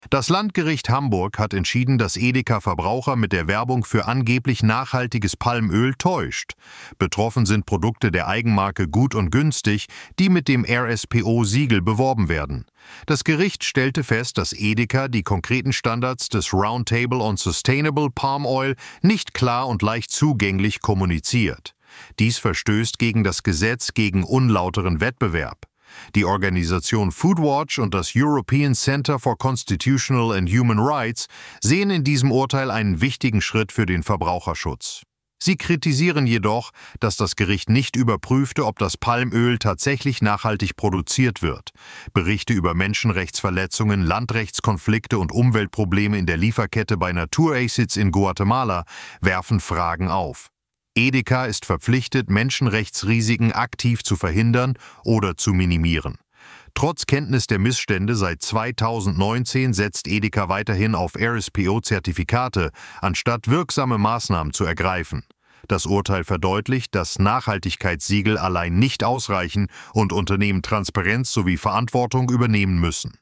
Das Landgericht Hamburg hat entschieden, dass Edeka Verbraucher mit der Werbung für angeblich nachhaltiges Palmöl täuscht. Betroffen sind Produkte der Eigenmarke Gut und Günstig, die mit dem RSPO-Siegel beworben werden. Das Gericht stellte fest, dass Edeka die konkreten Standards des Roundtable on Sustainable Palm Oil nicht klar und leicht zugänglich kommuniziert. Dies verstößt gegen das Gesetz gegen unlauteren Wettbewerb. Die Organisation Foodwatch und das European Center for Constitutional and Human Rights sehen in diesem Urteil einen wichtigen Schritt für den Verbraucherschutz. Sie kritisieren jedoch, dass das Gericht nicht überprüfte, ob das Palmöl tatsächlich nachhaltig produziert wird. Berichte über Menschenrechtsverletzungen, Landrechtskonflikte und Umweltprobleme in der Lieferkette bei Naturacids in Guatemala werfen Fragen auf. Edeka ist verpflichtet, Menschenrechtsrisiken aktiv zu verhindern oder zu minimieren. Trotz Kenntnis der Missstände seit 2019 setzt Edeka weiterhin auf RSPO-Zertifikate, anstatt wirksame Maßnahmen zu ergreifen. Das Urteil verdeutlicht, dass Nachhaltigkeitssiegel allein nicht ausreichen und Unternehmen Transparenz sowie Verantwortung übernehmen müssen.